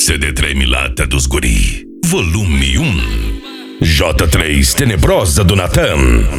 CD Treme-Lata dos Guri, volume 1. J3 Tenebrosa do Natan.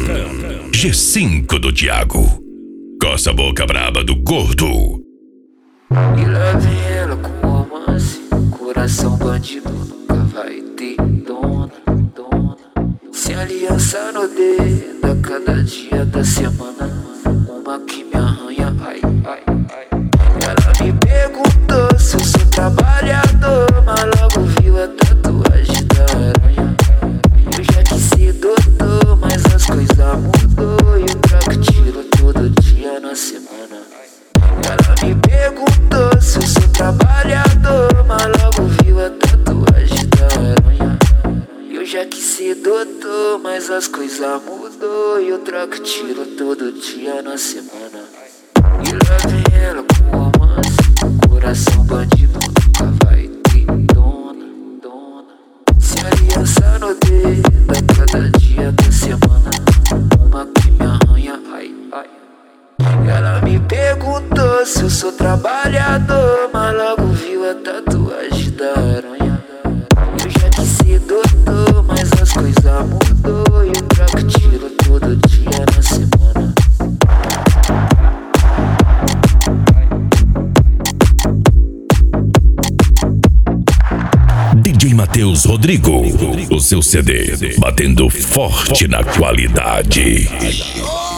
G5 do Thiago. Coça a boca braba do Gordo. E lá vem ela com romance. Coração bandido nunca vai ter dona. Sem aliança no dedo, a cada dia da semana uma que me arranha, ai. Ela me perguntou se eu sou trabalhador, mas logo viu a tatuagem da aranha. Eu já quis ser doutor, mas as coisas mudou e o troco tiro todo dia na semana. Ela me perguntou se eu sou trabalhador, mas logo viu a tatuagem da aranha. Eu já quis ser doutor, mas as coisas mudou e eu troco tiro todo dia na semana. E lá vem ela com romance. Coração bandido nunca vai ter dona. Se aliança no dedo, a cada dia da semana uma que me arranha, ai. Ela me perguntou se eu sou trabalhador, mas logo viu a tatuagem da aranha. Eu já quis ser doutor, mas as coisas mudou e eu troco tiro todo dia na semana. DJ Matheus Rodrigo, o seu CD batendo forte na qualidade.